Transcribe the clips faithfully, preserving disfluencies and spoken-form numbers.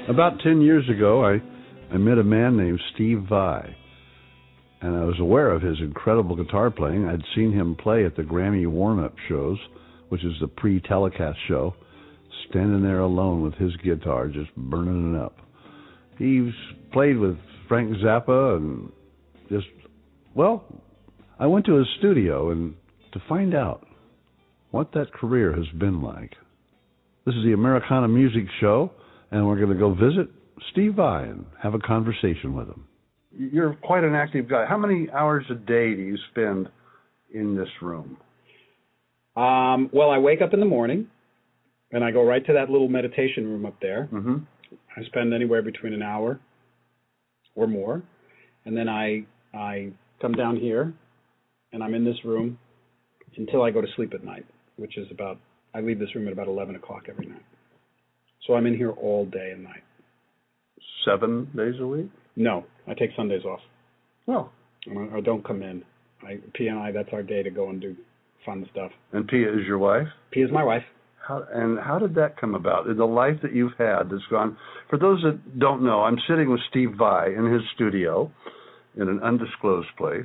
About ten years ago, I, I met a man named Steve Vai, and I was aware of his incredible guitar playing. I'd seen him play at the Grammy warm-up shows, which is the pre-telecast show, standing there alone with his guitar, just burning it up. He's played with Frank Zappa and just, well, I went to his studio and to find out what that career has been like. This is the Americana Music Show, and we're going to go visit Steve Vai and have a conversation with him. You're quite an active guy. How many hours a day do you spend in this room? Um, well, I wake up in the morning, and I go right to that little meditation room up there. Mm-hmm. I spend anywhere between an hour or more, and then I I come down here, and I'm in this room until I go to sleep at night, which is about, I leave this room at about eleven o'clock every night. So I'm in here all day and night. Seven days a week? No, I take Sundays off. Oh. I, I don't come in. I, P and I, that's our day to go and do fun stuff. And Pia is your wife? Pia is my wife. How, and how did that come about? The life that you've had that's gone. For those that don't know, I'm sitting with Steve Vai in his studio in an undisclosed place.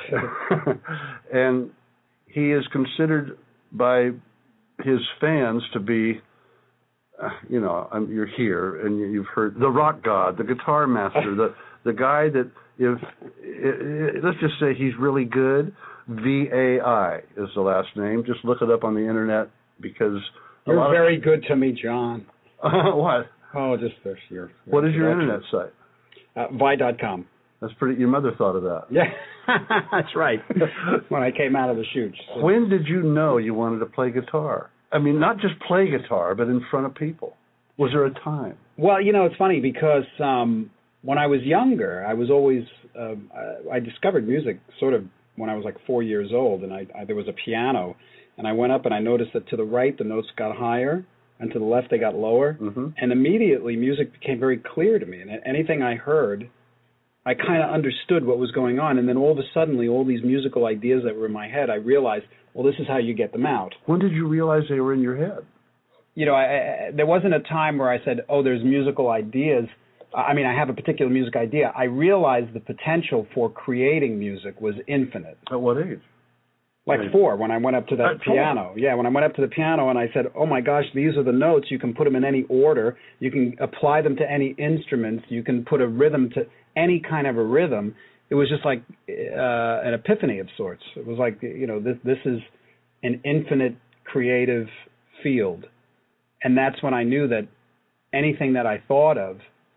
And he is considered by his fans to be, uh, you know, um, you're here and you've heard the rock god, the guitar master, the the guy that, if it, it, let's just say he's really good, V A I is the last name. Just look it up on the internet because... You're very of, good to me, John. What? Oh, just this your. What is your internet site? Uh, Vi dot com. That's pretty. Your mother thought of that. Yeah, that's right. When I came out of the chute. So. When did you know you wanted to play guitar? I mean, not just play guitar, but in front of people. Was there a time? Well, you know, it's funny because um, when I was younger, I was always uh, I discovered music sort of when I was like four years old, and I, I there was a piano. And I went up and I noticed that to the right the notes got higher, and to the left they got lower. Mm-hmm. And immediately music became very clear to me. And anything I heard, I kind of understood what was going on. And then all of a sudden, all these musical ideas that were in my head, I realized, well, this is how you get them out. When did you realize they were in your head? You know, I, I, there wasn't a time where I said, oh, there's musical ideas. I mean, I have a particular music idea. I realized the potential for creating music was infinite. At what age? Like four, when I went up to that At piano. Four. Yeah, when I went up to the piano and I said, oh, my gosh, these are the notes. You can put them in any order. You can apply them to any instruments. You can put a rhythm to any kind of a rhythm. It was just like uh, an epiphany of sorts. It was like, you know, this this is an infinite creative field. And that's when I knew that anything that I thought of,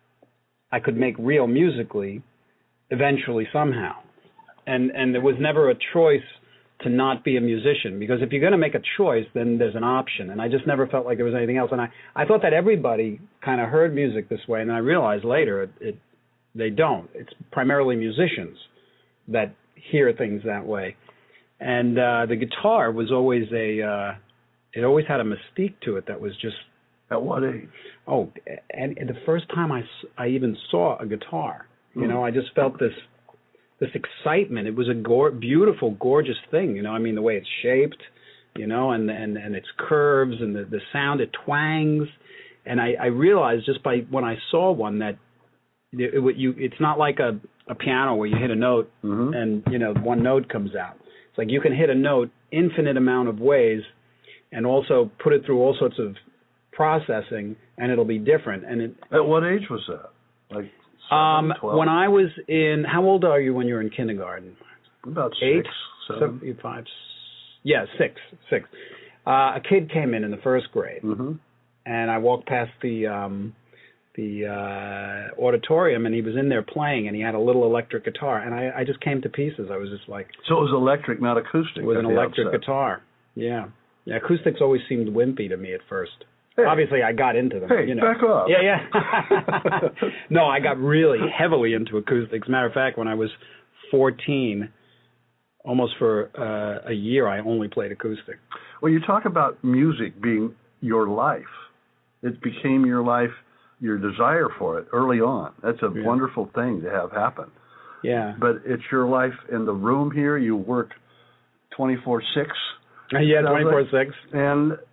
I could make real musically eventually somehow. And and there was never a choice to not be a musician, because if you're going to make a choice, then there's an option. And I just never felt like there was anything else. And I, I thought that everybody kind of heard music this way, and then I realized later it, it they don't. It's primarily musicians that hear things that way. And uh, the guitar was always a, uh, it always had a mystique to it that was just... At what age? Oh, and, and the first time I, I even saw a guitar, you mm. know, I just felt this... this excitement. It was a go- beautiful, gorgeous thing, you know. I mean, the way it's shaped, you know, and and, and its curves and the, the sound, it twangs. And I, I realized just by when I saw one that it, it, you, it's not like a, a piano where you hit a note mm-hmm. and, you know, one note comes out. It's like you can hit a note infinite amount of ways and also put it through all sorts of processing, and it'll be different. And it, At what age was that? Like... Um, Seven, when I was in, how old are you when you were in kindergarten? About Eight, six, seven. seven, five, yeah, six, six. Uh, a kid came in in the first grade, mm-hmm. and I walked past the um, the uh, auditorium, and he was in there playing, and he had a little electric guitar, and I, I just came to pieces. I was just like, so it was electric, not acoustic. It was an electric outset. guitar. Yeah, yeah. Acoustics always seemed wimpy to me at first. Hey. Obviously, I got into them. Hey, you know. back off. Yeah, yeah. No, I got really heavily into acoustics. Matter of fact, when I was fourteen, almost for uh, a year, I only played acoustic. Well, you talk about music being your life. It became your life, your desire for it early on. That's a yeah. wonderful thing to have happen. Yeah. But it's your life in the room here. You work twenty-four six. Yeah, twenty-four six. And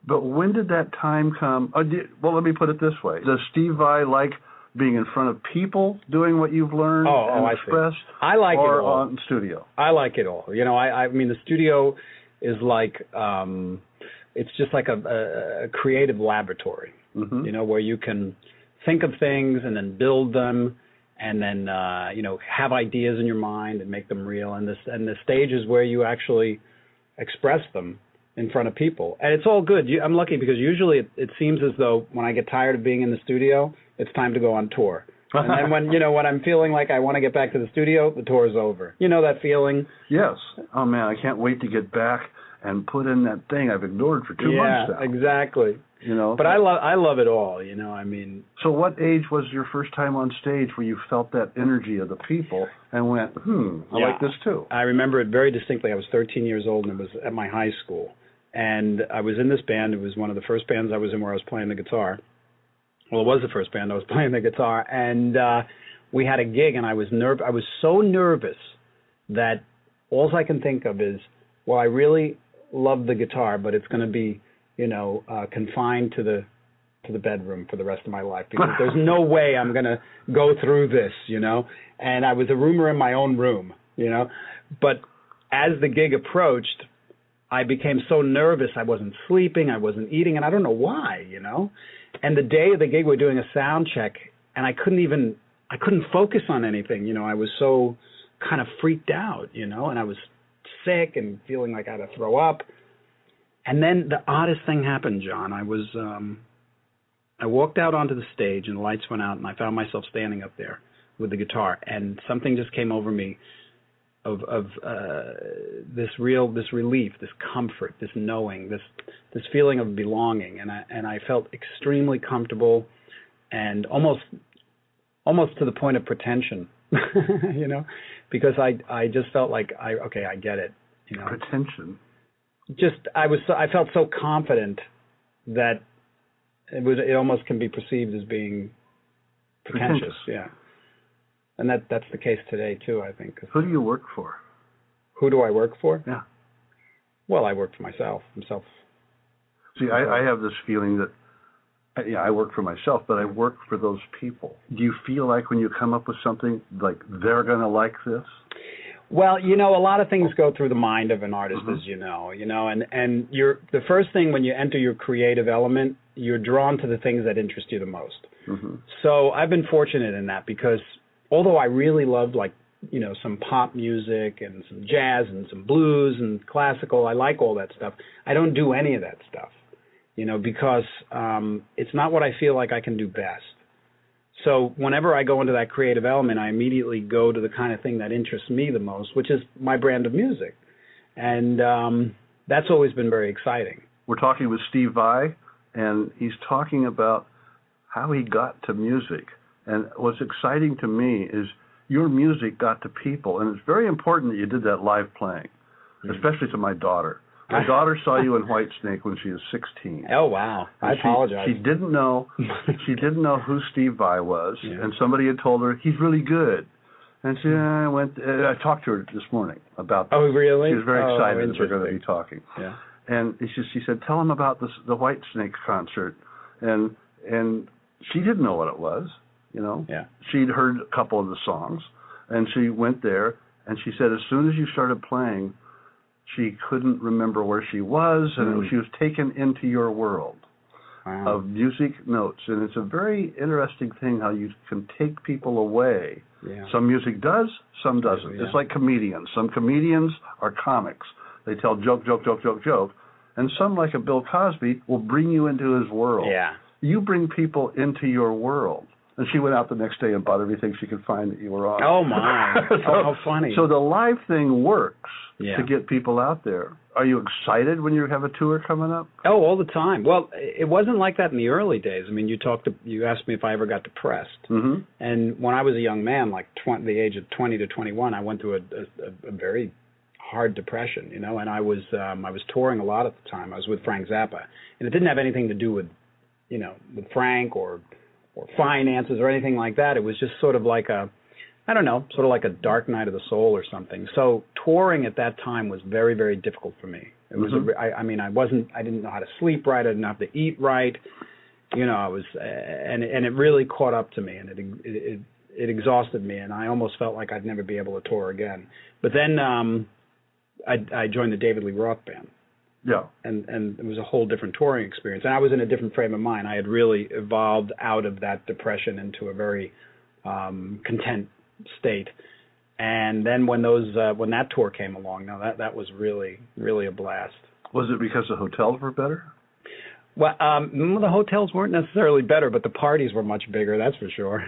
But when did that time come? Oh, did, well, let me put it this way. Does Steve Vai like being in front of people doing what you've learned oh, and oh, expressed? I, I like or it all. on studio? I like it all. You know, I, I mean, the studio is like, um, it's just like a, a, a creative laboratory, mm-hmm. you know, where you can think of things and then build them and then, uh, you know, have ideas in your mind and make them real. And this, and the stage is where you actually express them in front of people. And it's all good. You, I'm lucky because usually it, it seems as though when I get tired of being in the studio, it's time to go on tour. And then when, you know, when I'm feeling like I want to get back to the studio, the tour is over. You know that feeling? Yes. Oh, man, I can't wait to get back and put in that thing I've ignored for two yeah, months now. Yeah, exactly. You know? But I love I love it all, you know, I mean. So what age was your first time on stage where you felt that energy of the people and went, hmm, I yeah, like this too? I remember it very distinctly. I was thirteen years old and it was at my high school. And I was in this band. It was one of the first bands I was in where I was playing the guitar. Well, it was the first band I was playing the guitar. And uh, we had a gig and I was nerv- I was so nervous that all I can think of is, well, I really love the guitar, but it's going to be, you know, uh, confined to the to the bedroom for the rest of my life because there's no way I'm going to go through this, you know. And I was a roomer in my own room, you know. But as the gig approached, I became so nervous. I wasn't sleeping, I wasn't eating, and I don't know why, you know. And the day of the gig, we were doing a sound check, and I couldn't even, I couldn't focus on anything, you know. I was so kind of freaked out, you know, and I was sick and feeling like I had to throw up. And then the oddest thing happened, John. I was, um, I walked out onto the stage and the lights went out and I found myself standing up there with the guitar and something just came over me of, of uh, this real, this relief, this comfort, this knowing, this, this feeling of belonging. And I, and I felt extremely comfortable and almost, almost to the point of pretension, you know, because I, I just felt like I, okay, I get it, you know. Pretension. Just I was so, I felt so confident that it was it almost can be perceived as being pretentious, pretentious. Yeah, and that that's the case today too, I think. Who do you work for? Who do I work for? Yeah. Well, I work for myself. Myself. See, I, I have this feeling that yeah, I work for myself, but I work for those people. Do you feel like when you come up with something like they're going to like this? Well, you know, a lot of things go through the mind of an artist, mm-hmm. as you know, you know, and, and you're the first thing when you enter your creative element, you're drawn to the things that interest you the most. Mm-hmm. So I've been fortunate in that because although I really loved like, you know, some pop music and some jazz and some blues and classical, I like all that stuff. I don't do any of that stuff, you know, because um, it's not what I feel like I can do best. So whenever I go into that creative element, I immediately go to the kind of thing that interests me the most, which is my brand of music. And um, that's always been very exciting. We're talking with Steve Vai, and he's talking about how he got to music. And what's exciting to me is your music got to people, and it's very important that you did that live playing, mm-hmm. especially to my daughter. My daughter saw you in Whitesnake when she was sixteen. Oh wow! I and apologize. She, she didn't know. She didn't know who Steve Vai was, yeah. and somebody had told her he's really good. And she uh, went. Uh, I talked to her this morning about this. Oh really? She was very oh, excited that we're going to be talking. Yeah. And she, she said, "Tell him about this, the Whitesnake concert," and and she didn't know what it was. You know. Yeah. She'd heard a couple of the songs, and she went there, and she said, as soon as you started playing, she couldn't remember where she was, and mm. she was taken into your world wow. of music notes. And it's a very interesting thing how you can take people away. Yeah. Some music does, some doesn't. Yeah. It's like comedians. Some comedians are comics. They tell joke, joke, joke, joke, joke. And some, like a Bill Cosby, will bring you into his world. Yeah. You bring people into your world. And she went out the next day and bought everything she could find that you were on. Oh, my. so, oh, how funny. So the live thing works yeah. to get people out there. Are you excited when you have a tour coming up? Oh, all the time. Well, it wasn't like that in the early days. I mean, you talked to, you asked me if I ever got depressed. Mm-hmm. And when I was a young man, like twenty, the age of twenty to twenty-one, I went through a, a, a very hard depression, you know, and I was um, I was touring a lot at the time. I was with Frank Zappa. And it didn't have anything to do with, you know, with Frank or or finances or anything like that. It was just sort of like a, I don't know, sort of like a dark night of the soul or something. So touring at that time was very, very difficult for me. It was, Mm-hmm. a, I, I mean, I wasn't, I didn't know how to sleep right. I didn't have to eat right. You know, I was, uh, and and it really caught up to me, and it, it it it exhausted me, and I almost felt like I'd never be able to tour again. But then um, I I joined the David Lee Roth Band. Yeah. And and it was a whole different touring experience, and I was in a different frame of mind. I had really evolved out of that depression into a very um, content state. And then when those uh, when that tour came along, now that that was really really a blast. Was it because the hotels were better? Well, um, the hotels weren't necessarily better, but the parties were much bigger. That's for sure.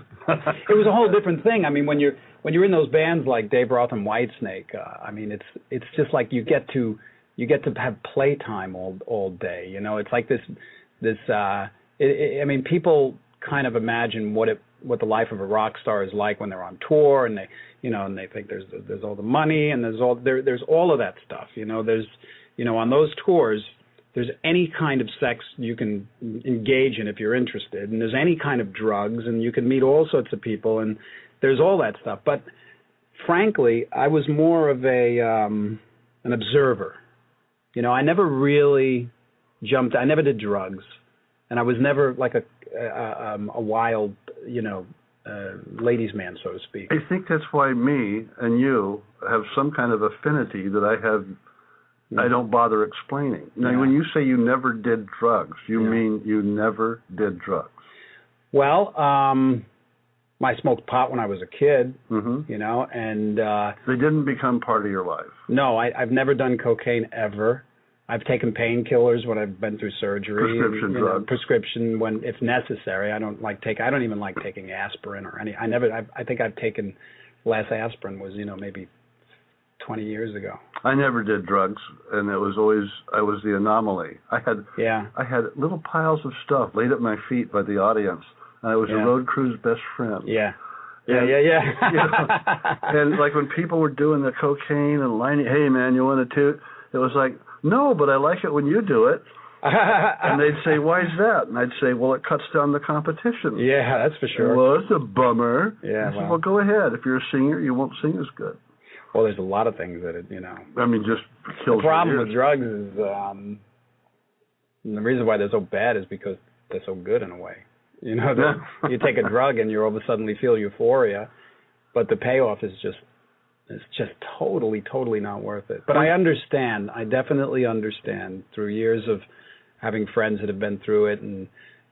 It was a whole different thing. I mean, when you're when you're in those bands like Dave Roth and Whitesnake, uh, I mean, it's it's just like you get to you get to have playtime all all day. You know, it's like this this. Uh, it, it, I mean, people kind of imagine what it what the life of a rock star is like when they're on tour, and they you know, and they think there's there's all the money and there's all there there's all of that stuff. You know, there's you know on those tours. There's any kind of sex you can engage in if you're interested, and there's any kind of drugs, and you can meet all sorts of people, and there's all that stuff. But frankly, I was more of a um, an observer. You know, I never really jumped. I never did drugs, and I was never like a a, um, a wild, you know, uh, ladies' man, so to speak. I think that's why me and you have some kind of affinity that I have. I don't bother explaining. Now, yeah. When you say you never did drugs, you yeah. mean you never did drugs? Well, um, I smoked pot when I was a kid, mm-hmm. you know, and uh, they didn't become part of your life. No, I, I've never done cocaine ever. I've taken painkillers when I've been through surgery. Prescription and, you drugs. Know, prescription when if necessary. I don't like take. I don't even like taking aspirin or any. I never. I, I think I've taken. Last aspirin was you know maybe twenty years ago. I never did drugs, and it was always I was the anomaly. I had yeah. I had little piles of stuff laid at my feet by the audience, and I was yeah. the road crew's best friend. Yeah. And, yeah, yeah, yeah. you know, and like when people were doing the cocaine and lining, hey man, you want to toot? It was like, no, but I like it when you do it. And they'd say, why is that? And I'd say, well, it cuts down the competition. Yeah, that's for sure. Well, it's a bummer. Yeah. I said, well. well, go ahead. If you're a singer, you won't sing as good. Well, there's a lot of things that it, you know. I mean, just kills The problem your with drugs is um, the reason why they're so bad is because they're so good in a way. You know, you take a drug and you all of a sudden feel euphoria, but the payoff is just it's just totally, totally not worth it. But I understand. I definitely understand through years of having friends that have been through it and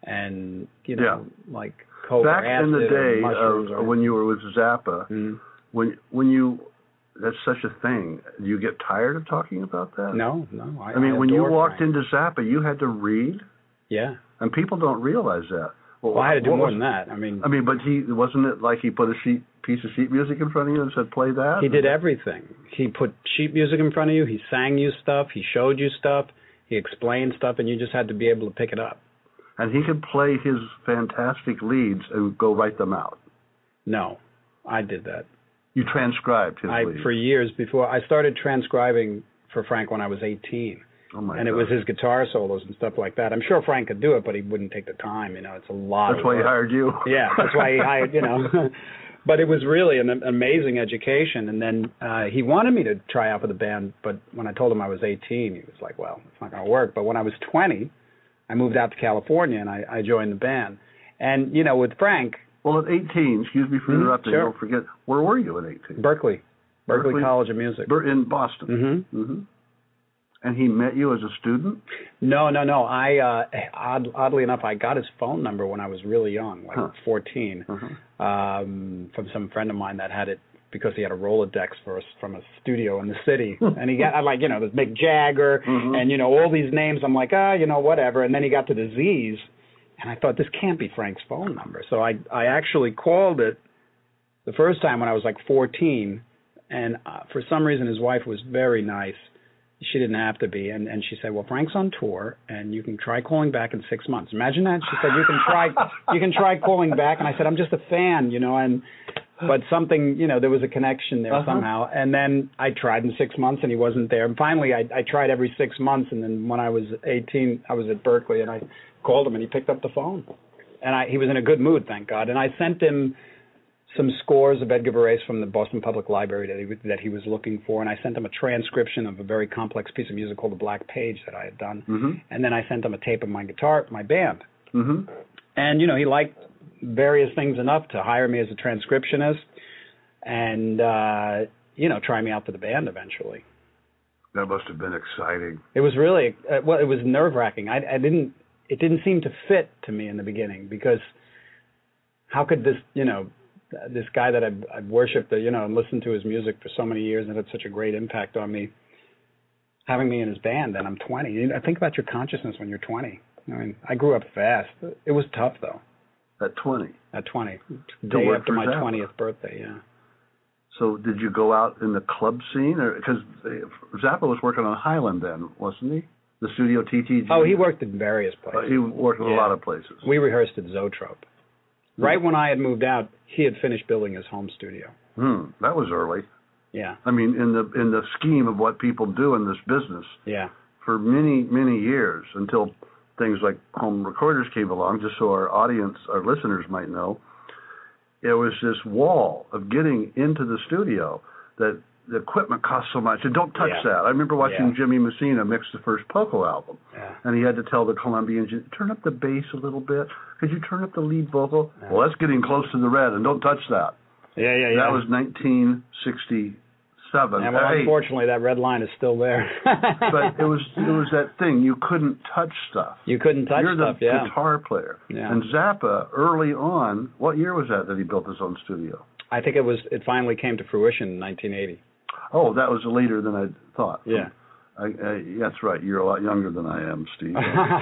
and you know yeah. like coke back or acid in the day or of or, when you were with Zappa, mm-hmm. when when you that's such a thing. Do you get tired of talking about that? No, no. I, I mean, I when you walked Frank. into Zappa, you had to read. Yeah. And people don't realize that. Well, well I had to do more was, than that. I mean, I mean, but he wasn't it like he put a sheet piece of sheet music in front of you and said, "Play that." He did everything. He put sheet music in front of you. He sang you stuff. He showed you stuff. He explained stuff, and you just had to be able to pick it up. And he could play his fantastic leads and go write them out. No, I did that. You transcribed his I, leads. For years before. I started transcribing for Frank when I was eighteen. Oh my and God. it was his guitar solos and stuff like that. I'm sure Frank could do it, but he wouldn't take the time. You know, it's a lot That's of why work. he hired you. Yeah, that's why he hired, you know. But it was really an amazing education. And then uh, he wanted me to try out for the band, but when I told him I was eighteen, he was like, well, it's not going to work. But when I was twenty, I moved out to California, and I, I joined the band. And, you know, with Frank... Well, at eighteen, excuse me for mm-hmm, interrupting, sure. don't forget, where were you at eighteen? Berkeley. Berkeley, Berkeley College of Music. In Boston. Mm-hmm. Mm-hmm. And he met you as a student? No, no, no. I uh, odd, oddly enough, I got his phone number when I was really young, like huh. fourteen, uh-huh. um, from some friend of mine that had it because he had a Rolodex for us from a studio in the city, and he got like you know there's Mick Jagger mm-hmm. and you know all these names. I'm like ah, you know whatever. And then he got to the Z's, and I thought this can't be Frank's phone number. So I I actually called it the first time when I was like fourteen, and uh, for some reason his wife was very nice. She didn't have to be, and, and she said, well, Frank's on tour, and you can try calling back in six months. Imagine that. She said, you can try you can try calling back, and I said, I'm just a fan, you know, and but something, you know, there was a connection there uh-huh. somehow. And then I tried in six months, and he wasn't there. And finally, I, I tried every six months, and then when I was eighteen, I was at Berkeley, and I called him, and he picked up the phone. And I, he was in a good mood, thank God. And I sent him some scores of Edgar Varese from the Boston Public Library that he, that he was looking for, and I sent him a transcription of a very complex piece of music called The Black Page that I had done, mm-hmm. and then I sent him a tape of my guitar, my band. Mm-hmm. And, you know, he liked various things enough to hire me as a transcriptionist and, uh, you know, try me out for the band eventually. That must have been exciting. It was really, uh, well, it was nerve-wracking. I, I didn't, it didn't seem to fit to me in the beginning because how could this, you know, this guy that I've, I've worshipped, you know, and listened to his music for so many years and had such a great impact on me, having me in his band, and I'm twenty. You know, think about your consciousness when you're twenty. I mean, I grew up fast. It was tough, though. At twenty? At twenty. Day after my twentieth birthday, yeah. So did you go out in the club scene? Because Zappa was working on Highland then, wasn't he? The Studio T T G? Oh, he worked in various places. Uh, he worked in yeah. a lot of places. We rehearsed at Zoetrope. Right when I had moved out, he had finished building his home studio. Hmm, that was early. Yeah. I mean, in the in the scheme of what people do in this business. Yeah. For many, many years, until things like home recorders came along, just so our audience, our listeners might know, it was this wall of getting into the studio that the equipment cost so much. And don't touch yeah. that. I remember watching yeah. Jimmy Messina mix the first Poco album. Yeah. And he had to tell the Columbia engineer, turn up the bass a little bit. Could you turn up the lead vocal? Yeah. Well, that's getting close to the red, and don't touch that. Yeah, yeah, yeah. That was nineteen sixty-seven. Yeah, well, hey. unfortunately, that red line is still there. But it was it was that thing. You couldn't touch stuff. You couldn't touch You're stuff, You're the yeah. guitar player. Yeah. And Zappa, early on, what year was that that he built his own studio? I think it was. It finally came to fruition in nineteen eighty. Oh, that was later than I thought. Yeah. I, I, that's right. You're a lot younger than I am, Steve.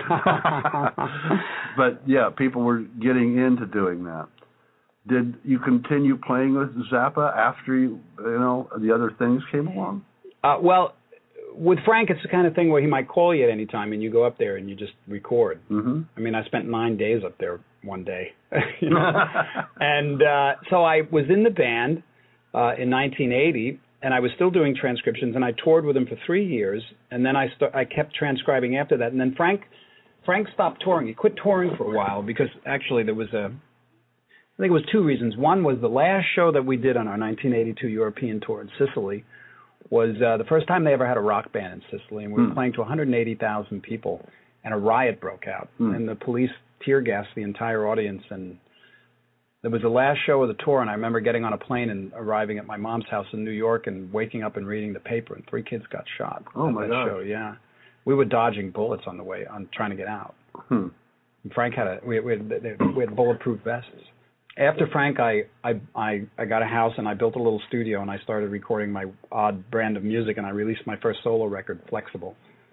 But, yeah, people were getting into doing that. Did you continue playing with Zappa after, you, you know, the other things came along? Uh, well, with Frank, it's the kind of thing where he might call you at any time, and you go up there and you just record. Mm-hmm. I mean, I spent nine days up there one day. you know? And uh, so I was in the band uh, in nineteen eighty, and I was still doing transcriptions, and I toured with him for three years, and then I st- I kept transcribing after that. And then Frank Frank stopped touring. He quit touring for a while because actually there was a, I think it was two reasons. One was the last show that we did on our nineteen eighty-two European tour in Sicily was uh, the first time they ever had a rock band in Sicily, and we were mm. playing to one hundred eighty thousand people, and a riot broke out, mm. and the police tear gassed the entire audience, and it was the last show of the tour, and I remember getting on a plane and arriving at my mom's house in New York and waking up and reading the paper, and three kids got shot. Oh, at my that God. show. Yeah. We were dodging bullets on the way, on trying to get out. Hmm. And Frank had a, we, we, had, we had bulletproof vests. After Frank, I, I, I, I got a house, and I built a little studio, and I started recording my odd brand of music, and I released my first solo record, Flexible.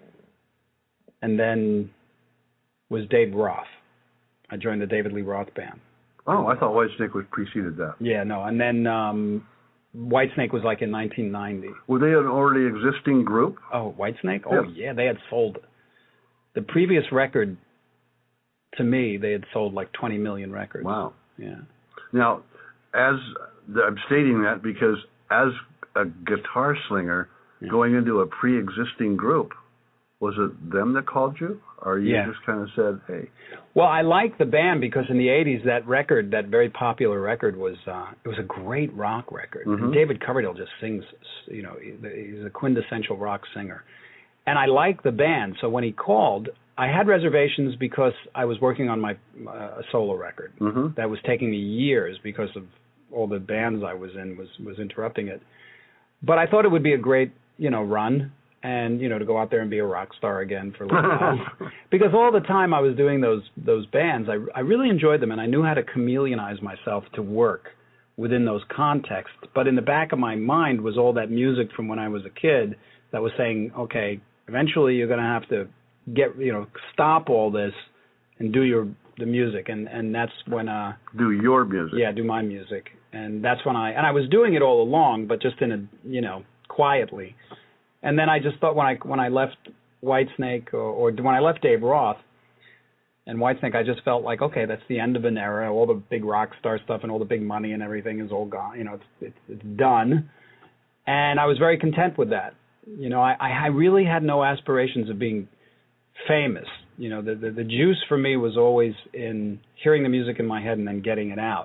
And then was Dave Roth. I joined the David Lee Roth Band. Oh, I thought Whitesnake was preceded that. Yeah, no. And then um, Whitesnake was like in nineteen ninety. Were they an already existing group? Oh, Whitesnake? Oh, yeah. yeah, they had sold. The previous record, to me, they had sold like twenty million records. Wow. Yeah. Now, as I'm stating that because as a guitar slinger yeah. going into a pre-existing group, was it them that called you? Or you yeah. just kind of said, hey? Well, I liked the band because in the eighties, that record, that very popular record, was uh, it was a great rock record. Mm-hmm. And David Coverdale just sings, you know, he's a quintessential rock singer. And I liked the band, so when he called, I had reservations because I was working on my uh, solo record. Mm-hmm. That was taking me years because of all the bands I was in was, was interrupting it. But I thought it would be a great, you know, run. And, you know, to go out there and be a rock star again for a little while. Because all the time I was doing those those bands, I, I really enjoyed them, and I knew how to chameleonize myself to work within those contexts. But in the back of my mind was all that music from when I was a kid that was saying, okay, eventually you're going to have to get, you know, stop all this and do your the music. And, and that's when... Uh, do your music. Yeah, do my music. And that's when I... And I was doing it all along, but just in a, you know, quietly. And then I just thought when I when I left Whitesnake or, or when I left Dave Roth and Whitesnake, I just felt like, okay, that's the end of an era. All the big rock star stuff and all the big money and everything is all gone. You know, it's it's, it's done. And I was very content with that. You know, I, I really had no aspirations of being famous. You know, the, the the juice for me was always in hearing the music in my head and then getting it out.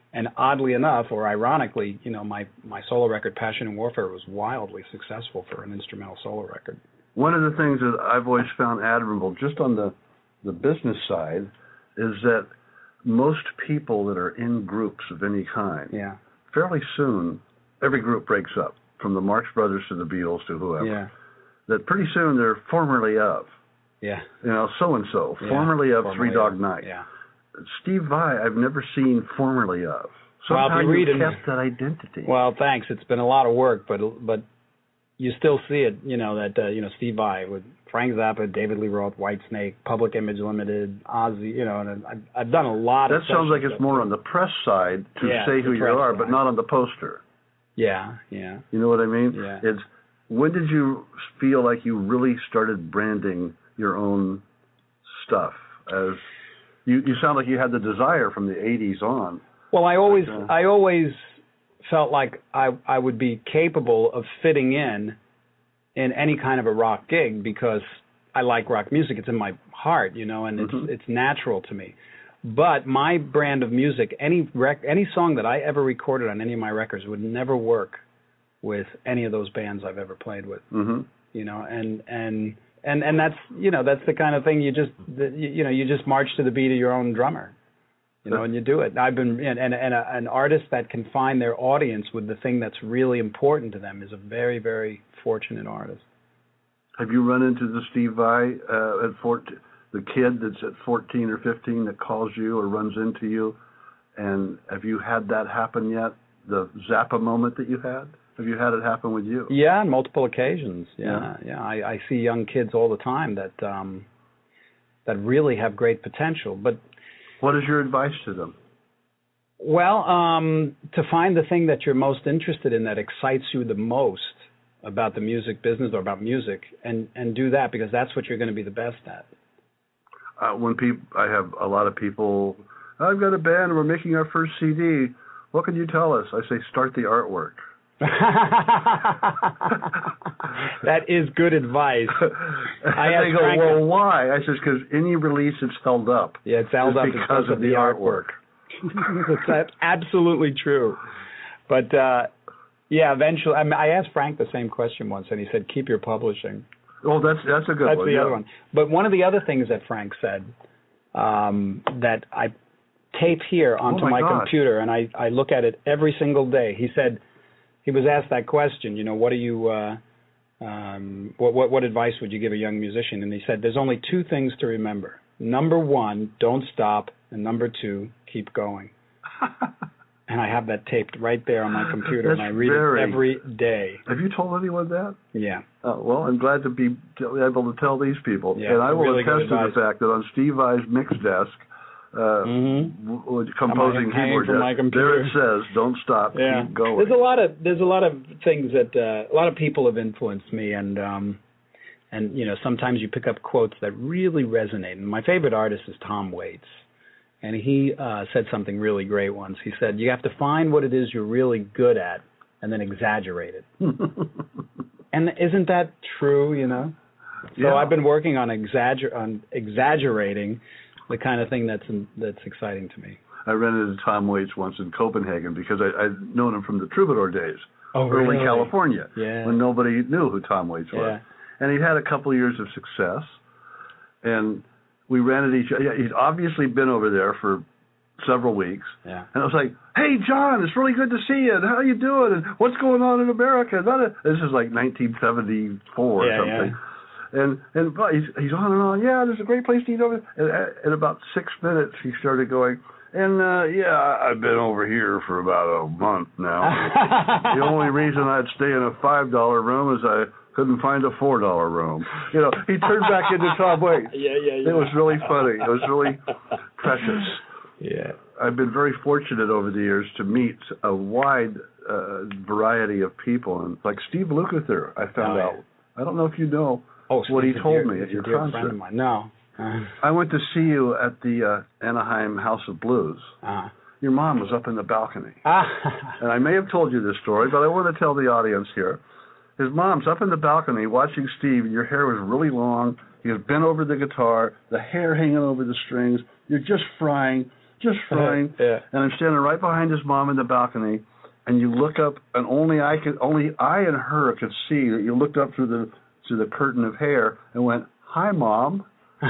And oddly enough, or ironically, you know, my, my solo record, Passion and Warfare, was wildly successful for an instrumental solo record. One of the things that I've always found admirable, just on the, the business side, is that most people that are in groups of any kind, yeah. fairly soon, every group breaks up, from the Marx Brothers to the Beatles to whoever. Yeah. That pretty soon they're formerly of. Yeah. You know, so-and-so, yeah. formerly of formerly Three Dog of, Night. Yeah. Steve Vai, I've never seen formerly of. Well, Somehow if you you read it, kept that identity. Well, thanks. It's been a lot of work, but but you still see it. You know that uh, you know Steve Vai with Frank Zappa, David Lee Roth, Whitesnake, Public Image Limited, Ozzy. You know, and I've, I've done a lot. That of sounds like it's stuff. more on the press side to yeah, say who you are, side. but not on the poster. Yeah, yeah. You know what I mean? Yeah. It's when did you feel like you really started branding your own stuff? As you, you sound like you had the desire from the eighties on. Well, I always, but, uh, I always felt like I, I would be capable of fitting in in any kind of a rock gig because I like rock music. It's in my heart, you know, and mm-hmm. it's it's natural to me. But my brand of music, any rec, any song that I ever recorded on any of my records would never work with any of those bands I've ever played with. Mm-hmm. You know, and and and and that's you know that's the kind of thing you just you, you know you just march to the beat of your own drummer. You know, and you do it. I've been, and and, and a, an artist that can find their audience with the thing that's really important to them is a very, very fortunate artist. Have you run into the Steve Vai uh, at fourteen, the kid that's at fourteen or fifteen that calls you or runs into you, and have you had that happen yet? The Zappa moment that you had? Have you had it happen with you? Yeah, on multiple occasions. Yeah, yeah. yeah. I, I see young kids all the time that um, that really have great potential, but. What is your advice to them? Well, um, to find the thing that you're most interested in that excites you the most about the music business or about music, and, and do that because that's what you're going to be the best at. Uh, when people, I have a lot of people, I've got a band and we're making our first C D. What can you tell us? I say, start the artwork. That is good advice. I and they go, Frank, well, why? I says, because any release it's held up. Yeah, it's held up because, because of of the, the artwork. artwork. That's absolutely true. But, uh, yeah, eventually, I, mean, I asked Frank the same question once, and he said, keep your publishing. Oh, that's that's a good that's one. That's the yeah. other one. But one of the other things that Frank said um, that I tape here onto oh my, my my computer, and I, I look at it every single day. He said, he was asked that question, you know, what do you, uh, um, what, what, what advice would you give a young musician? And he said, there's only two things to remember. Number one, don't stop. And number two, keep going. And I have that taped right there on my computer, That's and I read very... it every day. Have you told anyone that? Yeah. Oh, well, I'm glad to be able to tell these people. Yeah, and I will really attest to the fact that on Steve Vai's mix desk, uh, mm-hmm. w- composing keyboard desk, there it says, don't stop, yeah. keep going. There's a lot of there's a lot of things that uh, a lot of people have influenced me, and um, and you know sometimes you pick up quotes that really resonate. And my favorite artist is Tom Waits, and he uh, said something really great once. He said, "You have to find what it is you're really good at, and then exaggerate it." And isn't that true? You know. So yeah. I've been working on exagger on exaggerating the kind of thing that's in, that's exciting to me. I ran into Tom Waits once in Copenhagen because I, I'd known him from the Troubadour days, oh, early really? California, yeah. when nobody knew who Tom Waits was. Yeah. And he'd had a couple of years of success, and we ran into each other. He'd obviously been over there for several weeks, yeah. and I was like, "Hey, John, it's really good to see you. And how you doing? And what's going on in America?" This is like nineteen seventy-four yeah, or something. Yeah. And and he's he's on and on. Yeah, there's a great place to eat over there. And in about six minutes, he started going. And uh, yeah, I've been over here for about a month now. The only reason I'd stay in a five dollar room is I couldn't find a four dollar room. You know, he turned back into Tom Waits. Yeah, yeah, yeah. It was really funny. It was really precious. Yeah. I've been very fortunate over the years to meet a wide uh, variety of people, and like Steve Lukather, I found oh, out. yeah. I don't know if you know. Oh, what he told dear, me at your dear concert. Friend of mine. No. Uh, I went to see you at the uh, Anaheim House of Blues. uh, Your mom was up in the balcony. ah. And I may have told you this story, but I want to tell the audience here. His mom's up in the balcony watching Steve, and your hair was really long. He was bent over the guitar, the hair hanging over the strings. You're just frying. just fine. Yeah. And I'm standing right behind his mom in the balcony, and you look up, and only I could, only I and her could see that you looked up through the through the curtain of hair and went, "Hi, Mom."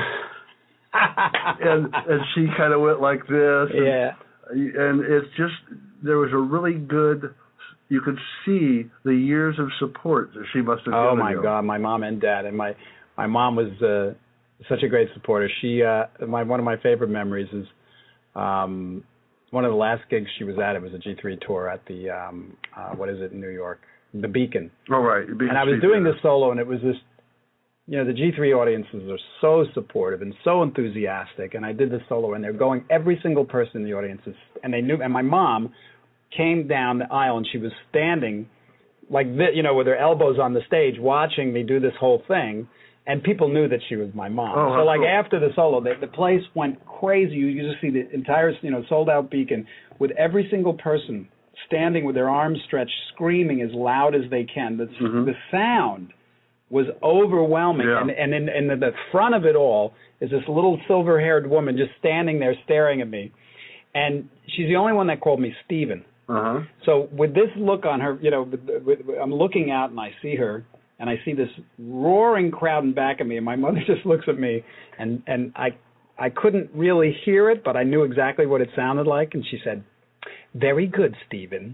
and and she kind of went like this. And, yeah. And it's just, there was a really good, you could see the years of support that she must have given Oh my you. God, my mom and dad, and my my mom was uh, such a great supporter. She, uh, my one of my favorite memories is um, one of the last gigs she was at. It was a G three tour at the um, uh, what is it in New York, the Beacon. Oh right. Beacon and I was Street doing there. this solo, and it was this. You know, the G three audiences are so supportive and so enthusiastic, and I did this solo, and they're going, every single person in the audience is, and they knew, and my mom came down the aisle, and she was standing like this, you know, with her elbows on the stage, watching me do this whole thing, and people knew that she was my mom. Oh, so, like, cool. after the solo, the, the place went crazy. You, you just see the entire, you know, sold-out Beacon with every single person standing with their arms stretched, screaming as loud as they can. The, mm-hmm. the sound was overwhelming, yeah. and and in, in the, the front of it all is this little silver-haired woman just standing there staring at me, and she's the only one that called me Steven. Uh-huh. So with this look on her, you know, with, with, I'm looking out and I see her, and I see this roaring crowd in back of me, and my mother just looks at me, and and I I couldn't really hear it, but I knew exactly what it sounded like, and she said, "Very good, Steven."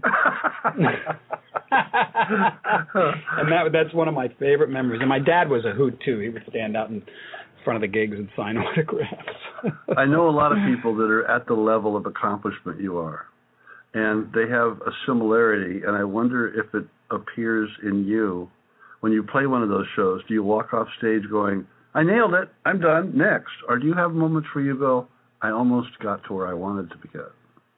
And that that's one of my favorite memories. And my dad was a hoot too. He would stand out in front of the gigs and sign autographs. I know a lot of people that are at the level of accomplishment you are, and they have a similarity, and I wonder if it appears in you when you play one of those shows. Do you walk off stage going, "I nailed it, I'm done, next"? Or do you have moments where you go, "I almost got to where I wanted to get"?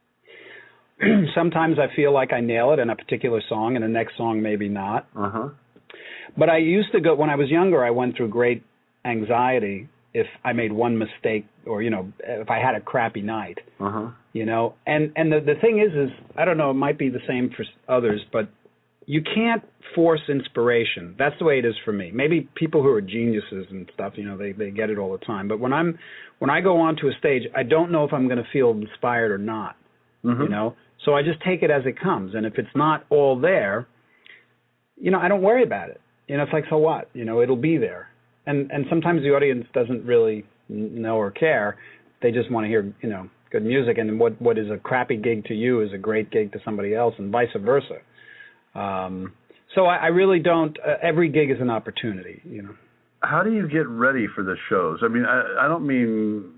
Sometimes I feel like I nail it in a particular song, and the next song maybe not. Uh-huh. But I used to go, when I was younger, I went through great anxiety if I made one mistake, or, you know, if I had a crappy night. Uh-huh. You know, and, and the, the thing is, is, I don't know, it might be the same for others, but you can't force inspiration. That's the way it is for me. Maybe people who are geniuses and stuff, you know, they, they get it all the time. But when I'm, when I go onto a stage, I don't know if I'm going to feel inspired or not, mm-hmm. you know. So I just take it as it comes, and if it's not all there, you know, I don't worry about it. You know, it's like, so what? You know, it'll be there. And and sometimes the audience doesn't really know or care. They just want to hear, you know, good music, and what what is a crappy gig to you is a great gig to somebody else, and vice versa. Um, so I, I really don't. Uh, every gig is an opportunity, you know. How do you get ready for the shows? I mean, I, I don't mean,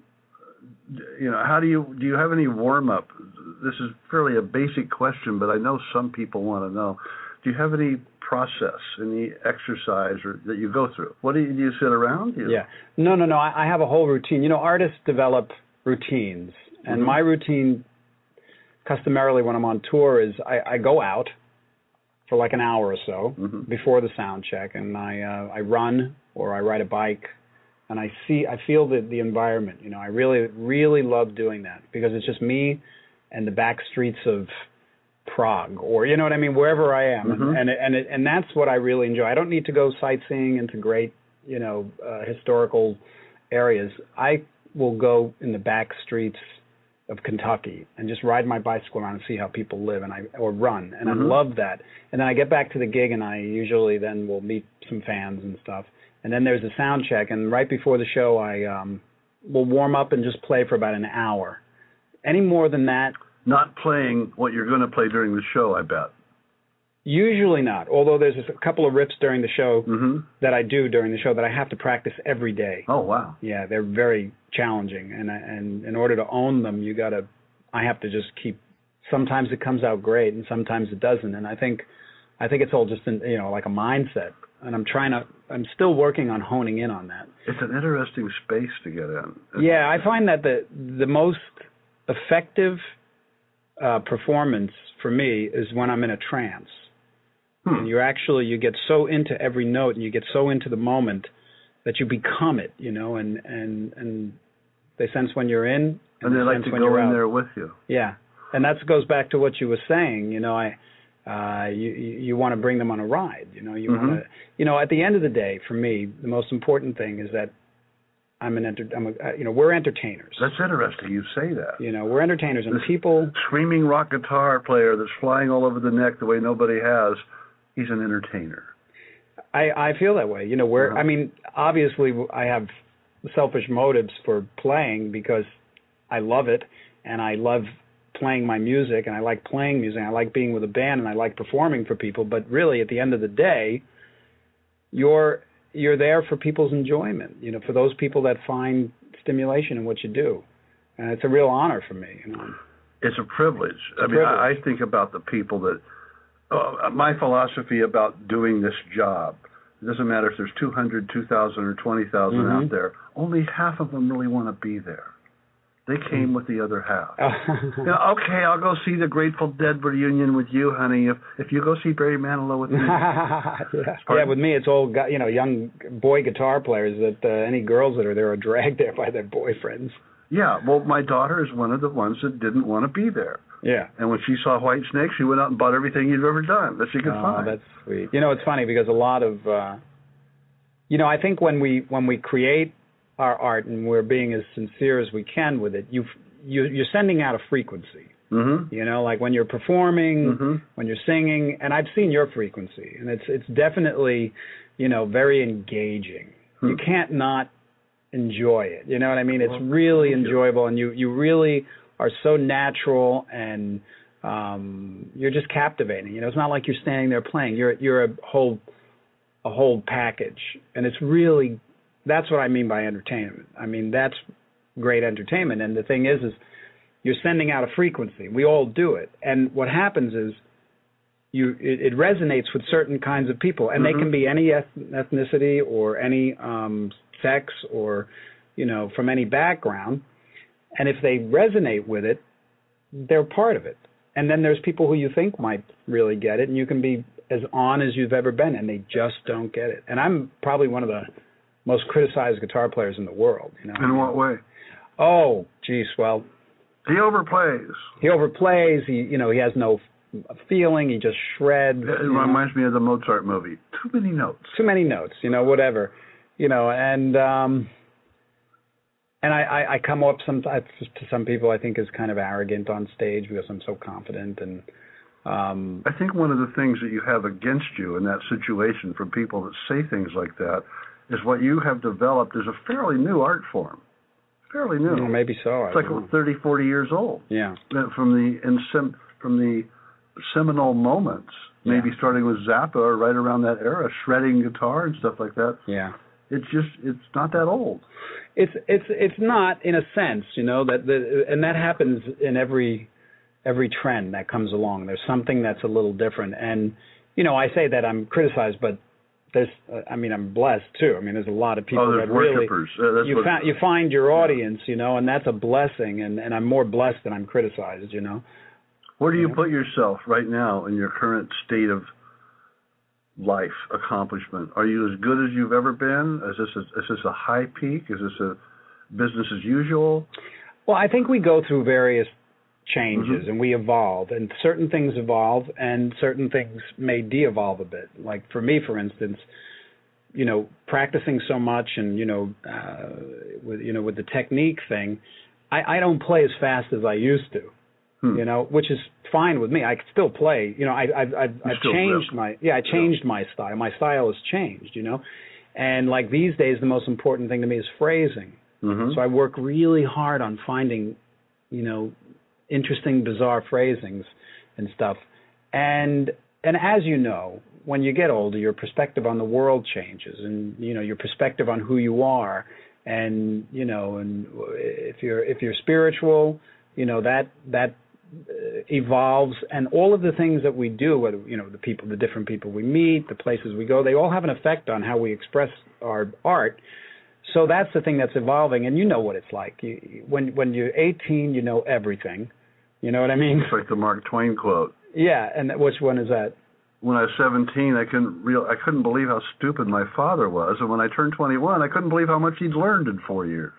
you know, how do you do? You have any warm up? This is fairly a basic question, but I know some people want to know. Do you have any process, any exercise or that you go through? What do you, do you sit around? You... Yeah. No, no, no. I, I have a whole routine. You know, artists develop routines. And mm-hmm. my routine, customarily when I'm on tour, is I, I go out for like an hour or so mm-hmm. before the sound check, and I uh, I run or I ride a bike, and I see, I feel the, the environment. You know, I really, really love doing that because it's just me and the back streets of Prague, or, you know what I mean, wherever I am. Mm-hmm. And and it, and, it, and that's what I really enjoy. I don't need to go sightseeing into great, you know, uh, historical areas. I will go in the back streets of Kentucky and just ride my bicycle around and see how people live, and I or run, and mm-hmm. I love that. And then I get back to the gig, and I usually then will meet some fans and stuff. And then there's a sound check, and right before the show, I um, will warm up and just play for about an hour. Any more than that, not playing what you're going to play during the show, I bet. Usually not, although there's a couple of riffs during the show mm-hmm. that I do during the show that I have to practice every day. Oh, wow. Yeah, they're very challenging, and and in order to own them, you got to, I have to just keep, sometimes it comes out great, and sometimes it doesn't, and I think I think it's all just, in, you know, like a mindset, and I'm trying to, I'm still working on honing in on that. It's an interesting space to get in. It's, yeah, I find that the the most effective uh, performance for me is when I'm in a trance. Hmm. And you actually, you get so into every note and you get so into the moment that you become it, you know, and, and, and they sense when you're in. And, and they like to go in out. there with you. Yeah. And that goes back to what you were saying, you know, I, uh, you, you, you want to bring them on a ride, you know, you mm-hmm. want to, you know, at the end of the day, for me, the most important thing is that I'm an enter, I'm a, uh, you know, we're entertainers. That's interesting. You say that. You know, we're entertainers, and this people. Screaming rock guitar player that's flying all over the neck the way nobody has. He's an entertainer. I, I feel that way. You know, where, uh-huh. I mean, obviously I have selfish motives for playing because I love it and I love playing my music and I like playing music. I like being with a band and I like performing for people. But really, at the end of the day, you're you're there for people's enjoyment. You know, for those people that find stimulation in what you do, and it's a real honor for me. You know, it's a privilege. It's a I mean, privilege. I, I think about the people that. Uh, my philosophy about doing this job. It doesn't matter if there's two hundred, two thousand, or twenty thousand mm-hmm. out there. Only half of them really want to be there. They came mm-hmm. with the other half. You know, okay, I'll go see the Grateful Dead reunion with you, honey. If if you go see Barry Manilow with me. yeah. yeah, with me, it's all you know, young boy guitar players. That uh, any girls that are there are dragged there by their boyfriends. Yeah, well, my daughter is one of the ones that didn't want to be there. Yeah. And when she saw White Snake, she went out and bought everything you've ever done that she could oh, find. That's sweet. You know, it's funny because a lot of, uh, you know, I think when we when we create our art and we're being as sincere as we can with it, you you you're sending out a frequency. Mm-hmm. You know, like when you're performing, mm-hmm. when you're singing, and I've seen your frequency, and it's it's definitely, you know, very engaging. Hmm. You can't not enjoy it. You know what I mean? It's really enjoyable, and you you really are so natural, and um, you're just captivating. You know, it's not like you're standing there playing. You're you're a whole a whole package, and it's really that's what I mean by entertainment. I mean that's great entertainment, and the thing is, is you're sending out a frequency. We all do it, and what happens is you it, it resonates with certain kinds of people, and mm-hmm. they can be any ethnicity or any um, sex or you know from any background. And if they resonate with it, they're part of it. And then there's people who you think might really get it, and you can be as on as you've ever been, and they just don't get it. And I'm probably one of the most criticized guitar players in the world. You know? In what way? Oh, geez, well. He overplays. He overplays. He, you know, he has no feeling. He just shreds. It reminds know? me of the Mozart movie. Too many notes. Too many notes, you know, whatever. You know, and... Um, And I, I, I come up some to some people I think is kind of arrogant on stage because I'm so confident. And um, I think one of the things that you have against you in that situation from people that say things like that is what you have developed is a fairly new art form. Fairly new. Well, maybe so. It's I like thirty, forty years old. Yeah. From the in sem, from the seminal moments, maybe yeah. starting with Zappa or right around that era, shredding guitar and stuff like that. Yeah. It's just it's not that old. It's it's it's not in a sense, you know, that the and that happens in every every trend that comes along. There's something that's a little different, and you know, I say that I'm criticized, but there's uh, I mean, I'm blessed too. I mean, there's a lot of people oh, that really uh, that's you what, fa- you find your audience, you know, and that's a blessing, and, and I'm more blessed than I'm criticized, you know. Where do you, you know? put yourself right now in your current state of life accomplishment? Are you as good as you've ever been? Is this a, is this a high peak? Is this a business as usual? Well, I think we go through various changes mm-hmm. and we evolve, and certain things evolve and certain things may de-evolve a bit. Like for me, for instance, you know, practicing so much and, you know, uh, with, you know, with the technique thing, I, I don't play as fast as I used to. Hmm. You know, which is fine with me. I can still play. You know, I, I've I've, I've changed rip. my yeah. I changed yeah. my style. My style has changed. You know, and like these days, the most important thing to me is phrasing. Mm-hmm. So I work really hard on finding, you know, interesting, bizarre phrasings and stuff. And and as you know, when you get older, your perspective on the world changes, and you know, your perspective on who you are, and you know, and if you're if you're spiritual, you know that that. evolves, and all of the things that we do, whether you know the people, the different people we meet, the places we go, they all have an effect on how we express our art. So that's the thing that's evolving, and you know what it's like. You, when when you're eighteen, you know everything. You know what I mean? It's like the Mark Twain quote. Yeah, and which one is that? When I was seventeen, I couldn't real I couldn't believe how stupid my father was, and when I turned twenty-one, I couldn't believe how much he'd learned in four years.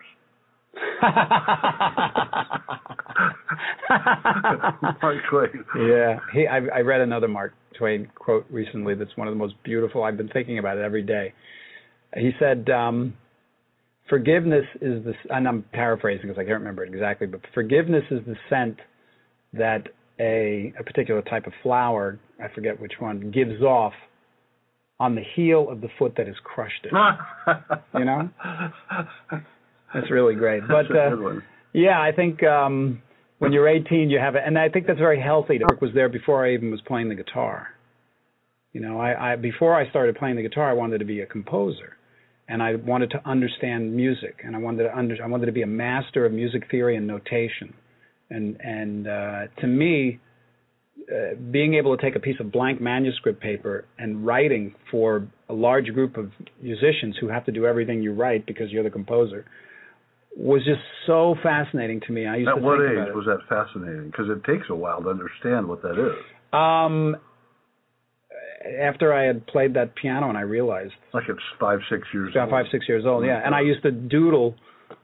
Mark Twain. Yeah, he. I, I read another Mark Twain quote recently. That's one of the most beautiful. I've been thinking about it every day. He said, um, forgiveness is the, and I'm paraphrasing because I can't remember it exactly, but forgiveness is the scent that a, a particular type of flower, I forget which one, gives off on the heel of the foot that has crushed it. You know? That's really great. But, that's a uh, good one. yeah, I think um, when you're eighteen, you have it, and I think that's very healthy. The work was there before I even was playing the guitar. You know, I, I before I started playing the guitar, I wanted to be a composer, and I wanted to understand music, and I wanted to under, I wanted to be a master of music theory and notation, and and uh, to me, uh, being able to take a piece of blank manuscript paper and writing for a large group of musicians who have to do everything you write because you're the composer was just so fascinating to me. I used At to what think age about it. was that fascinating? Because it takes a while to understand what that is. Um, after I had played that piano and I realized. Like it's five, six years About old. five, six years old, yeah. And I used to doodle,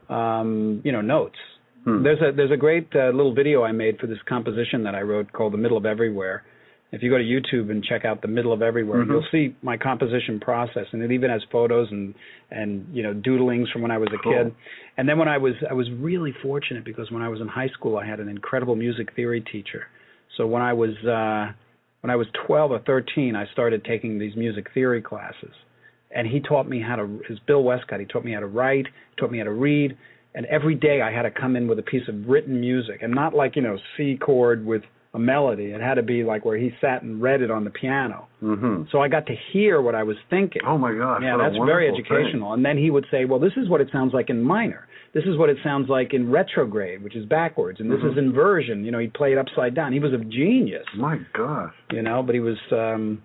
um, you know, notes. Hmm. There's a there's a great uh, little video I made for this composition that I wrote called The Middle of Everywhere. If you go to YouTube and check out The Middle of Everywhere, mm-hmm. you'll see my composition process, and it even has photos and and you know doodlings from when I was a cool. kid. And then when I was I was really fortunate because when I was in high school, I had an incredible music theory teacher. So when I was uh, when I was twelve or thirteen, I started taking these music theory classes, and he taught me how to. His Bill Westcott. He taught me how to write. He taught me how to read. And every day I had to come in with a piece of written music, and not like you know C chord with a melody. It had to be like where he sat and read it on the piano. Mm-hmm. So I got to hear what I was thinking. Oh my gosh! Yeah, what that's a very educational. thing. And then he would say, "Well, this is what it sounds like in minor. This is what it sounds like in retrograde, which is backwards, and this mm-hmm. is inversion." You know, he'd play it upside down. He was a genius. My gosh! You know, but he was, um,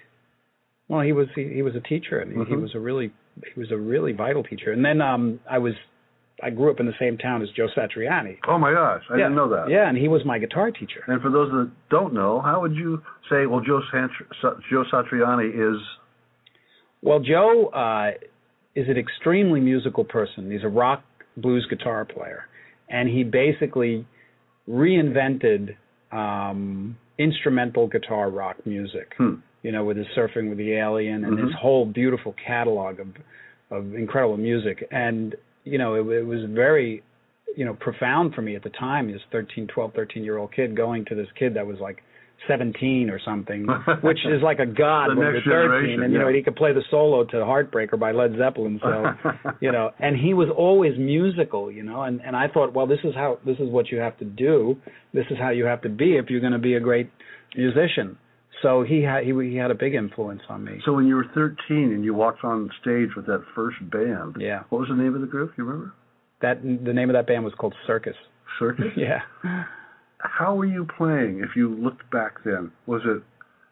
well, he was he, he was a teacher, and he, mm-hmm. he was a really he was a really vital teacher. And then um, I was. I grew up in the same town as Joe Satriani. Oh, my gosh. I yeah. didn't know that. Yeah, and he was my guitar teacher. And for those that don't know, how would you say, well, Joe, Sant- Joe Satriani is? Well, Joe uh, is an extremely musical person. He's a rock blues guitar player. And he basically reinvented um, instrumental guitar rock music, hmm. you know, with his Surfing with the Alien and mm-hmm. his whole beautiful catalog of, of incredible music. And you know, it, it was very, you know, profound for me at the time. This thirteen, twelve, thirteen-year-old kid going to this kid that was like seventeen or something, which is like a god when you're thirteen. And, you yeah. know, he could play the solo to Heartbreaker by Led Zeppelin. So, you know, and he was always musical, you know, and, and I thought, well, this is how, this is what you have to do. This is how you have to be if you're going to be a great musician. So he had he, he had a big influence on me. So when you were thirteen and you walked on stage with that first band, yeah. what was the name of the group? You remember? That the name of that band was called Circus. Circus? Yeah. How were you playing? If you looked back then, was it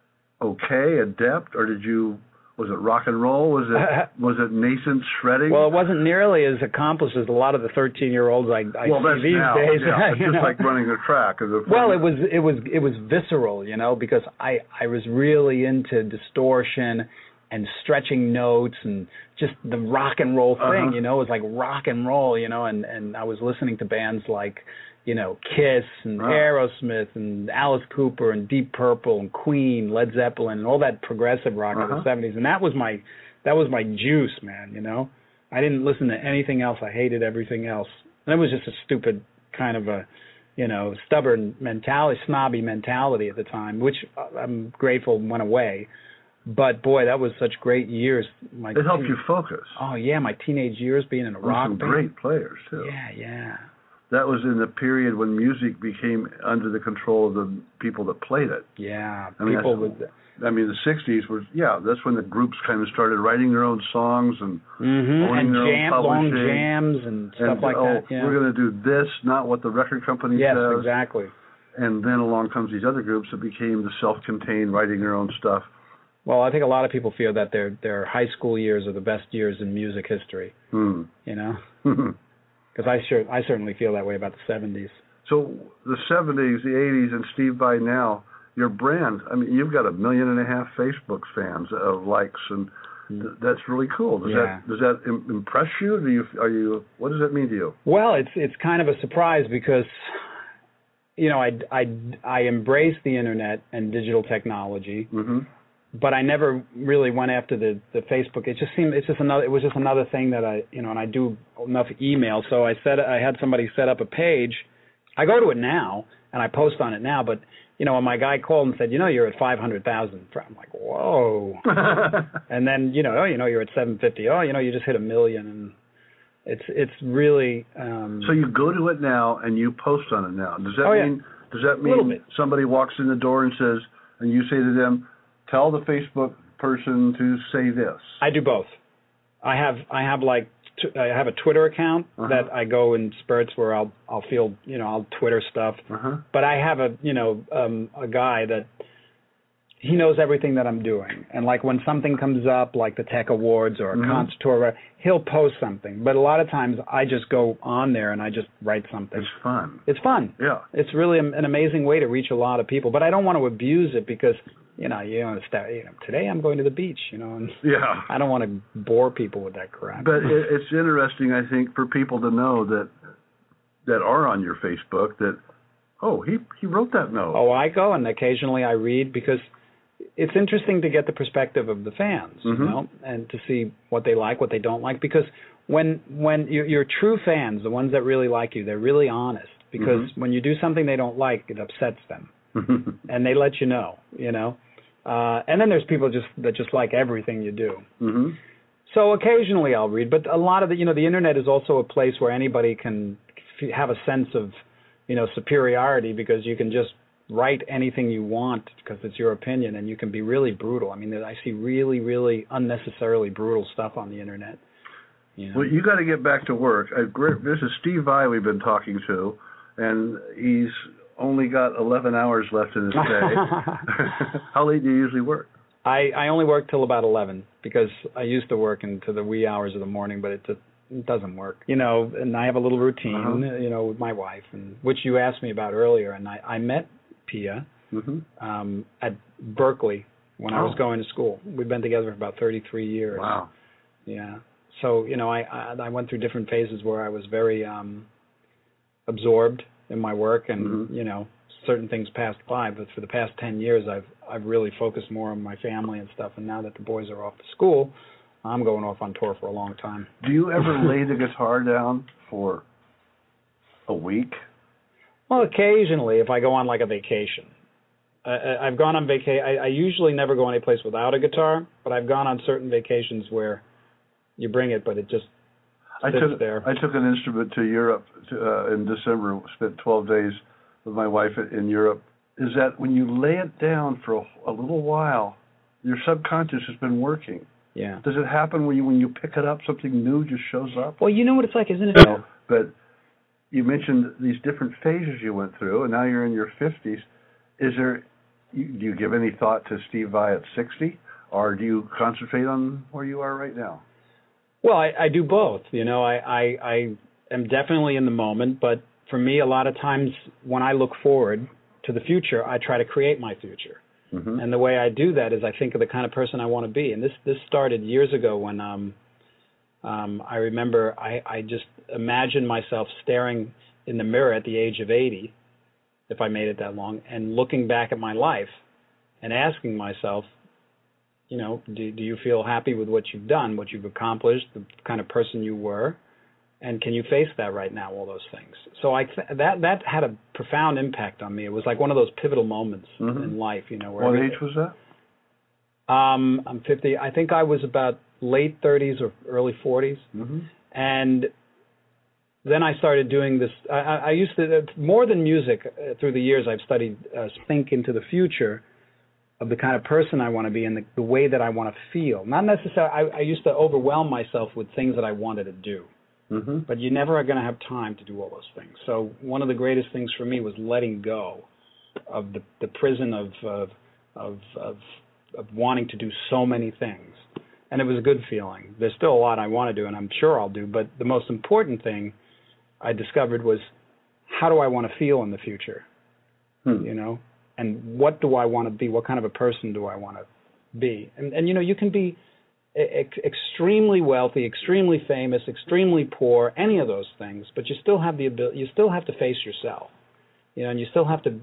okay, adept, or did you? Was it rock and roll? Was it was it nascent shredding? Well, it wasn't nearly as accomplished as a lot of the thirteen-year-olds I, I well, see these now. days. Yeah, it's just know? like running a track. Well, it was it was it was visceral, you know, because I I was really into distortion and stretching notes and just the rock and roll thing, uh-huh. you know, it was like rock and roll, you know, and and I was listening to bands like, you know, Kiss and wow. Aerosmith and Alice Cooper and Deep Purple and Queen, Led Zeppelin, and all that progressive rock uh-huh. of the seventies, and that was my that was my juice, man. You know, I didn't listen to anything else. I hated everything else, and it was just a stupid kind of a, you know, stubborn mentality, snobby mentality at the time, which I'm grateful went away. But boy, that was such great years. My it helped teen- you focus. Oh yeah, my teenage years being in a rock some band. Great players too. Yeah, yeah. That was in the period when music became under the control of the people that played it. Yeah, I mean, people with. I mean, the sixties was yeah. That's when the groups kind of started writing their own songs and mm-hmm. owning and their jam, own long publishing. jams and stuff and, like oh, that. Yeah. We're going to do this, not what the record company yes, says. Yes, exactly. And then along comes these other groups that became the self-contained, writing their own stuff. Well, I think a lot of people feel that their their high school years are the best years in music history. Hmm. You know, because I sure I certainly feel that way about the seventies. So the seventies, the eighties, and Steve Vai now, your brand. I mean, you've got a million and a half Facebook fans of likes, and th- that's really cool. Does yeah. that does that im- impress you? Do you are you? What does that mean to you? Well, it's it's kind of a surprise because, you know, I I I embrace the internet and digital technology. Mm-hmm. but I never really went after the the Facebook. It just seemed it's just another it was just another thing that I you know and I do enough email, so I said I had somebody set up a page. I go to it now and I post on it now, but you know when my guy called and said, you know you're at five hundred thousand, I'm like whoa, and then you know oh you know you're at seven fifty, oh you know you just hit a million, and it's it's really. Um, so you go to it now and you post on it now. Does that oh, mean yeah. does that mean somebody walks in the door and says, and you say to them, tell the Facebook person to say this? I do both. I have I have like t- I have a Twitter account uh-huh. that I go in spurts where I'll I'll feel you know I'll Twitter stuff. Uh-huh. But I have a you know um, a guy that he knows everything that I'm doing, and like when something comes up like the Tech Awards or a mm-hmm. concert tour, he'll post something. But a lot of times I just go on there and I just write something. It's fun. It's fun. Yeah. It's really an amazing way to reach a lot of people. But I don't want to abuse it because. You know, you know, you know, today I'm going to the beach, you know, and yeah. I don't want to bore people with that crap. But it, it's interesting, I think, for people to know that that are on your Facebook that, oh, he he wrote that note. Oh, I go and occasionally I read because it's interesting to get the perspective of the fans, mm-hmm. you know, and to see what they like, what they don't like. Because when when your your true fans, the ones that really like you, they're really honest. Because mm-hmm. when you do something they don't like, it upsets them, and they let you know, you know. Uh, and then there's people just that just like everything you do. Mm-hmm. So occasionally I'll read, but a lot of the, you know, the internet is also a place where anybody can f- have a sense of, you know, superiority because you can just write anything you want because it's your opinion, and you can be really brutal. I mean, I see really, really unnecessarily brutal stuff on the internet. You know? Well, you got to get back to work. This is Steve Vai we've been talking to, and he's only got eleven hours left in his day. How late do you usually work? I, I only work till about eleven because I used to work into the wee hours of the morning, but it, it doesn't work. You know, and I have a little routine, uh-huh. you know, with my wife, and which you asked me about earlier. And I, I met Pia mm-hmm. um, at Berkeley when oh. I was going to school. We've been together for about thirty-three years. Wow. Yeah. So, you know, I, I, I went through different phases where I was very um, absorbed in my work, and mm-hmm. you know, certain things passed by. But for the past ten years, I've I've really focused more on my family and stuff. And now that the boys are off to school, I'm going off on tour for a long time. Do you ever lay the guitar down for a week? Well, occasionally, if I go on like a vacation. I, I've gone on vacation. I, I usually never go any place without a guitar, but I've gone on certain vacations where you bring it, but it just I took there. I took an instrument to Europe to, uh, in December. Spent twelve days with my wife in Europe. Is that when you lay it down for a, a little while, your subconscious has been working? Yeah. Does it happen when you when you pick it up, something new just shows up? Well, you know what it's like, isn't it? No, but you mentioned these different phases you went through, and now you're in your fifties. Is there? You, do you give any thought to Steve Vai at sixty, or do you concentrate on where you are right now? Well, I, I do both. You know, I, I, I am definitely in the moment, but for me, a lot of times when I look forward to the future, I try to create my future. Mm-hmm. And the way I do that is I think of the kind of person I want to be. And this, this started years ago when um, um, I remember I, I just imagined myself staring in the mirror at the age of eighty, if I made it that long, and looking back at my life and asking myself, you know, do, do you feel happy with what you've done, what you've accomplished, the kind of person you were, and can you face that right now, all those things? So I th- that that had a profound impact on me. It was like one of those pivotal moments mm-hmm. in life, you know. Where what every, age was that? Um, I'm fifty. I think I was about late thirties or early forties. Mm-hmm. And then I started doing this. I, I used to, more than music, uh, through the years, I've studied uh, think into the future of the kind of person I want to be and the, the way that I want to feel. Not necessarily, I, I used to overwhelm myself with things that I wanted to do. Mm-hmm. But you never are going to have time to do all those things. So one of the greatest things for me was letting go of the, the prison of, of of of of wanting to do so many things. And it was a good feeling. There's still a lot I want to do, and I'm sure I'll do. But the most important thing I discovered was, how do I want to feel in the future? Hmm. You know? And what do I want to be? What kind of a person do I want to be? And, and you know, you can be ex- extremely wealthy, extremely famous, extremely poor, any of those things, but you still have the ability, you still have to face yourself, you know, and you still have to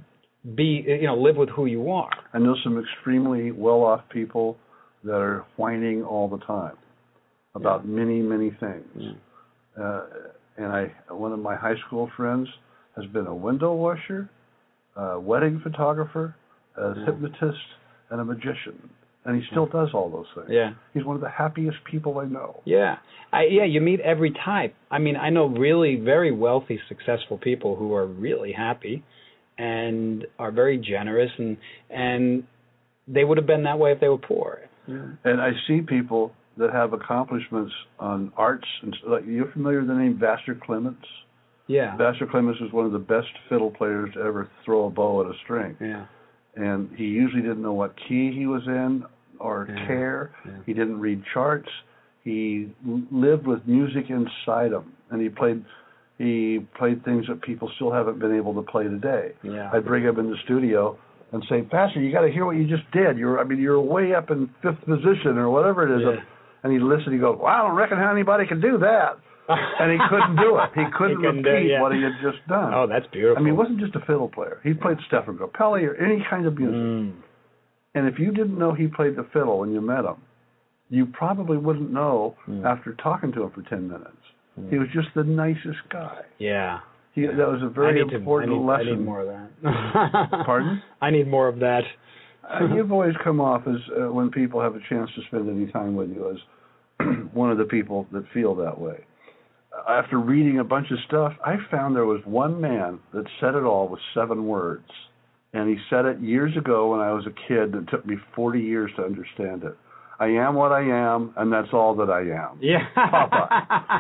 be, you know, live with who you are. I know some extremely well-off people that are whining all the time about yeah. many, many things. Yeah. Uh, and I, one of my high school friends has been a window washer, a wedding photographer, a yeah. hypnotist, and a magician. And he still does all those things. Yeah. He's one of the happiest people I know. Yeah. I, yeah, you meet every type. I mean, I know really very wealthy, successful people who are really happy and are very generous, and and they would have been that way if they were poor. Yeah. And I see people that have accomplishments on arts. And like, you're familiar with the name Vassar Clements? Yeah. Vassar Clements is one of the best fiddle players to ever throw a bow at a string. Yeah. And he usually didn't know what key he was in or yeah. care. Yeah. He didn't read charts. He lived with music inside him, and he played he played things that people still haven't been able to play today. Yeah. I'd bring him in the studio and say, Pastor, you got to hear what you just did. You're I mean you're way up in fifth position or whatever it is. Yeah. And he'd listen. He'd go, well, I don't reckon how anybody can do that. And he couldn't do it. He couldn't he repeat do, yeah. what he had just done. Oh, that's beautiful. I mean, he wasn't just a fiddle player. He played Stefan Grappelli or any kind of music. Mm. And if you didn't know he played the fiddle when you met him, you probably wouldn't know mm. after talking to him for ten minutes. Mm. He was just the nicest guy. Yeah. He, that was a very important to, I need, lesson. I need more of that. Pardon? I need more of that. uh, you've always come off as, uh, when people have a chance to spend any time with you, as one of the people that feel that way. After reading a bunch of stuff, I found there was one man that said it all with seven words. And he said it years ago when I was a kid. It took me forty years to understand it. I am what I am, and that's all that I am. Yeah. Papa.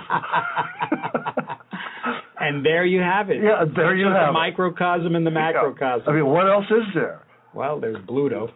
And there you have it. Yeah, there it's you have the microcosm and the macrocosm. I mean, what else is there? Well, there's Bluto.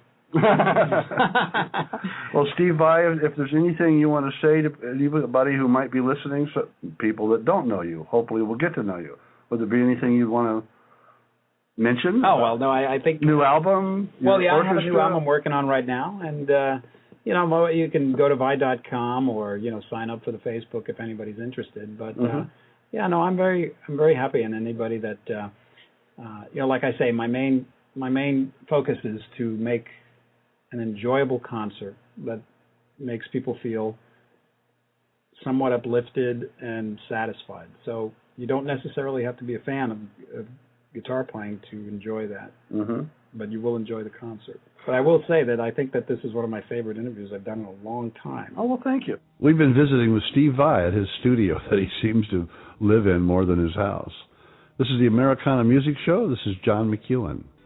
Well, Steve Vai, if there's anything you want to say to anybody who might be listening, so people that don't know you, hopefully will get to know you. Would there be anything you'd want to mention? Oh, well, no, I, I think... New album? Well, yeah, orchestra? I have a new album I'm working on right now, and, uh, you know, you can go to vai dot com or, you know, sign up for the Facebook if anybody's interested. But, mm-hmm. uh, yeah, no, I'm very I'm very happy, and anybody that, uh, uh, you know, like I say, my main my main focus is to make an enjoyable concert that makes people feel somewhat uplifted and satisfied. So you don't necessarily have to be a fan of, of guitar playing to enjoy that, mm-hmm. but you will enjoy the concert. But I will say that I think that this is one of my favorite interviews I've done in a long time. Oh, well, thank you. We've been visiting with Steve Vai at his studio that he seems to live in more than his house. This is the Americana Music Show. This is John McEuen.